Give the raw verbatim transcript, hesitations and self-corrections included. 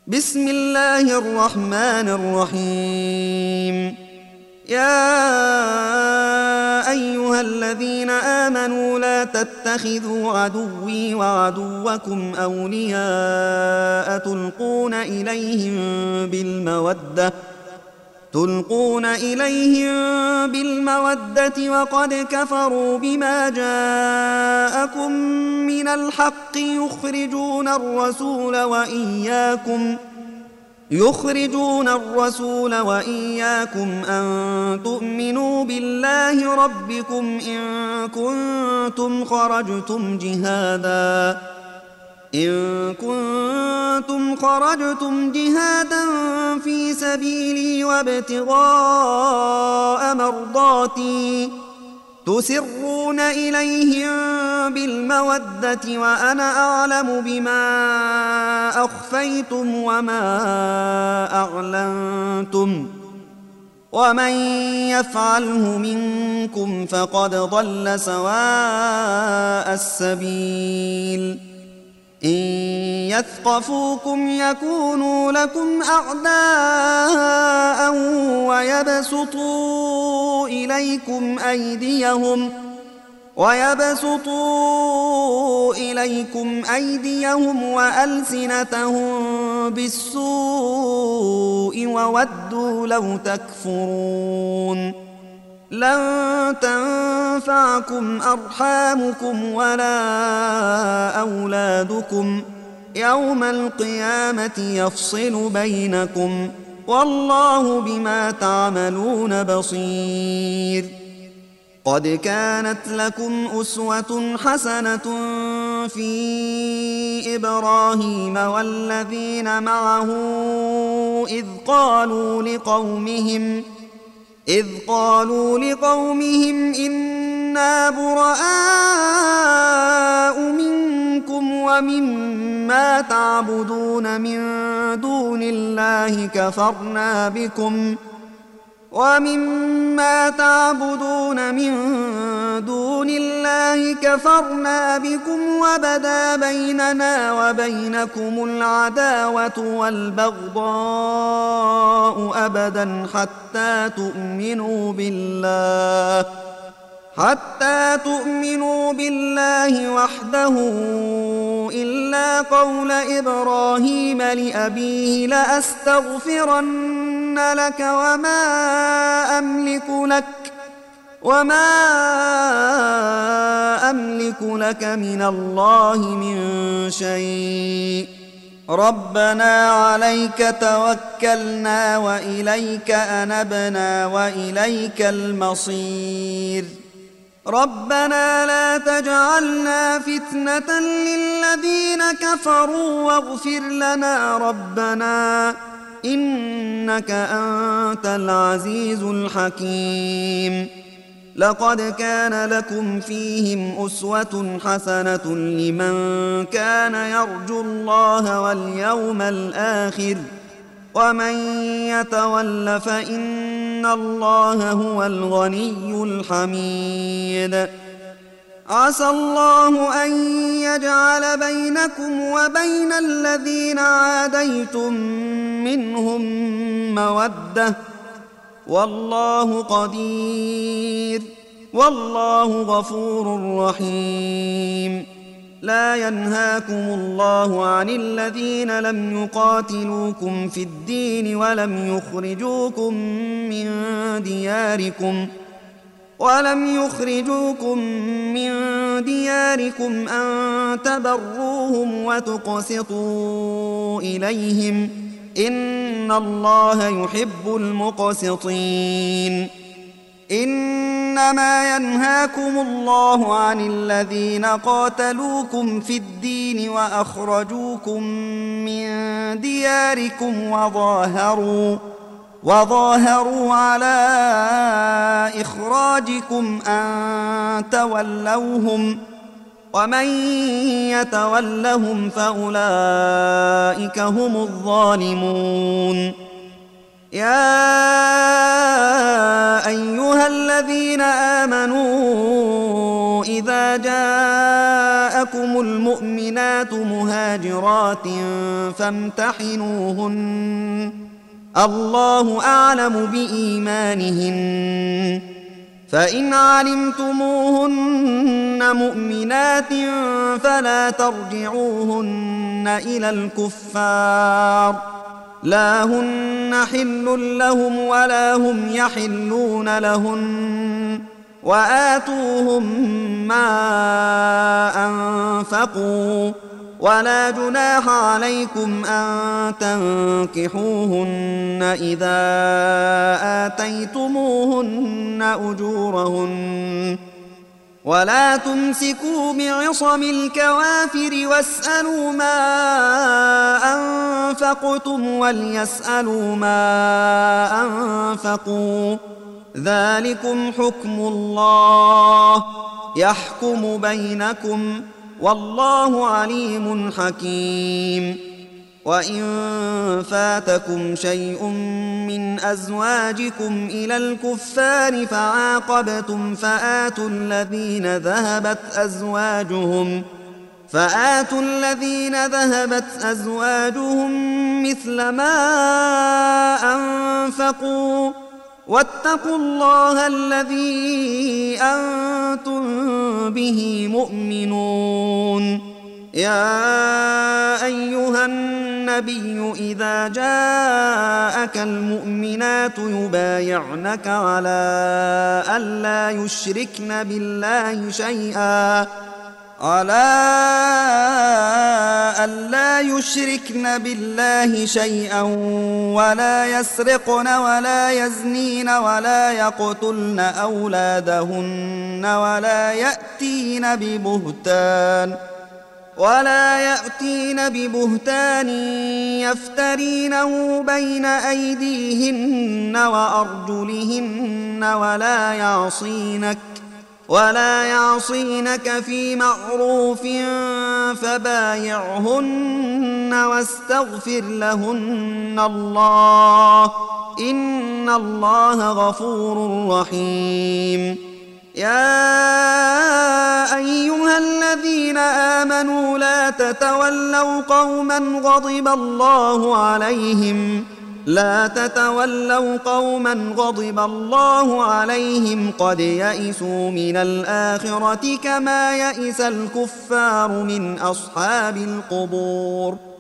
بسم الله الرحمن الرحيم. يا أيها الذين آمنوا لا تتخذوا عدوي وعدوكم أولياء تلقون إليهم بالمودة تلقون إليهم بالمودة وقد كفروا بما جاءكم من الحق يخرجون الرسول وإياكم يخرجون الرسول وإياكم أن تؤمنوا بالله ربكم إن كنتم خرجتم جهادا إن كنتم خرجتم جهادا في سبيلي وابتغاء مرضاتي تسرون إليهم بالمودة وأنا أعلم بما أخفيتم وما أعلنتم ومن يفعله منكم فقد ضل سواء السبيل. إن يثقفوكم يكونوا لكم أعداء ويبسطوا إليكم أيديهم ويبسطوا إليكم أيديهم وألسنتهم بالسوء وودوا لو تكفرون. لن تنفعكم أرحامكم ولا أولادكم يوم القيامة يفصل بينكم والله بما تعملون بصير. قد كانت لكم أسوة حسنة في إبراهيم والذين معه إذ قالوا لقومهم إذ قالوا لقومهم إنا براء منكم ومما تعبدون من دون الله كفرنا بكم ومما تعبدون من دون الله كفرنا بكم وبدا بيننا وبينكم العداوة والبغضاء أبدا حتى تؤمنوا بالله حتى تؤمنوا بالله وحده إلا قول إبراهيم لأبيه لأستغفرن لك وما أملك لك وما أملك لك من الله من شيء ربنا عليك توكلنا وإليك أنبنا وإليك المصير. ربنا لا تجعلنا فتنة للذين كفروا واغفر لنا ربنا إنك أنت العزيز الحكيم. لقد كان لكم فيهم أسوة حسنة لمن كان يرجو الله واليوم الآخر ومن يتول فإن الله هو الغني الحميد. عسى الله أن يجعل بينكم وبين الذين عاديتم منهم مودة والله قدير والله غفور رحيم. لا ينهاكم الله عن الذين لم يقاتلوكم في الدين ولم يخرجوكم من دياركم ولم يخرجوكم من دياركم أن تبروهم وتقسطوا إليهم إن الله يحب المقسطين. إنما ينهاكم الله عن الذين قاتلوكم في الدين وأخرجوكم من دياركم وظاهروا وظاهروا على إخراجكم أن تولوهم ومن يتولهم فأولئك هم الظالمون. يا أيها الذين آمنوا إذا جاءكم المؤمنون المؤمنات مهاجرات فامتحنوهن الله أعلم بإيمانهن فإن علمتموهن مؤمنات فلا ترجعوهن إلى الكفار لا هن حل لهم ولا هم يحلون لهن وآتوهم ما أنفقوا ولا جناح عليكم أن تنكحوهن إذا آتيتموهن أجورهن ولا تمسكوا بعصم الكوافر واسألوا ما أنفقتم وليسألوا ما أنفقوا ذلكم حكم الله يحكم بينكم والله عليم حكيم وإن فاتكم شيء من أزواجكم إلى الكفار فعاقبتم فآتوا الذين ذهبت أزواجهم فآتوا الذين ذهبت أزواجهم مثل ما أنفقوا واتقوا الله الذي أنتم به مؤمنون يا أيها النبي إذا جاءك المؤمنات يبايعنك على ألا يشركن بالله شيئا على ألا يشركن بالله شيئا ولا يسرقن ولا يزنين ولا يقتلن أولادهن ولا يأتين ببهتان ولا يأتين ببهتان يفترينه بين أيديهن وأرجلهن ولا يعصينك ولا يعصينك في معروف فبايعهن واستغفر لهن الله إن الله غفور رحيم يا أيها الذين آمنوا لا تتولوا قوما غضب الله عليهم لا تتولوا قوما غضب الله عليهم قد يئسوا من الآخرة كما يئس الكفار من أصحاب القبور